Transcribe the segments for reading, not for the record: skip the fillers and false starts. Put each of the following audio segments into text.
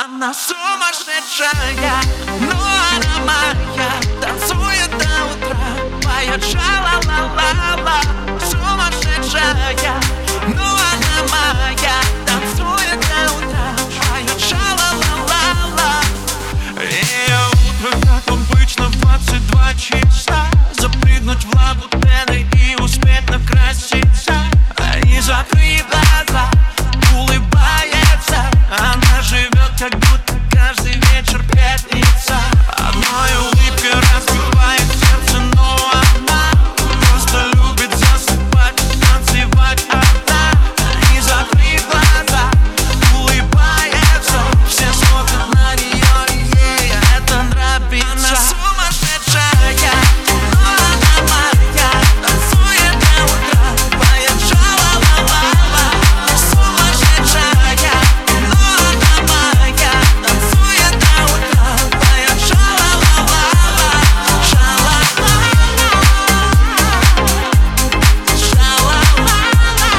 Она сумасшедшая, но она моя. Танцует до утра, поет ша-ла-ла-ла-ла. Сумасшедшая, но она моя. Танцует до утра, поет ша-ла-ла-ла-ла. Ее утро, как обычно, в 22 часа. Запрыгнуть в лабутены и успеть накраситься. И закрыв глаза, улыбается. Она живет, как будто каждый вечер пятница. Одной улыбкой разбивает сердце, но она просто любит засыпать, танцевать одна. И закрыв глаза, улыбается. Все смотрят на нее, и ей это нравится. Она сумасшедшая, но она моя. Танцует до утра, поет ша-ла-ла-ла-ла. Сумасшедшая, но она моя. Танцует до утра, поет ша-ла-ла-ла-ла. Ша-ла-ла-ла, ша-ла-ла-ла.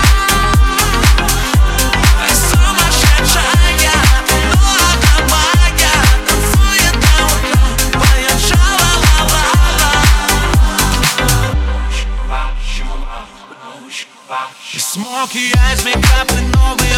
Сумасшедшая, но она моя. Танцует до утра, поет ша-ла-ла-ла-ла. Смоки, айс, мейкап и новые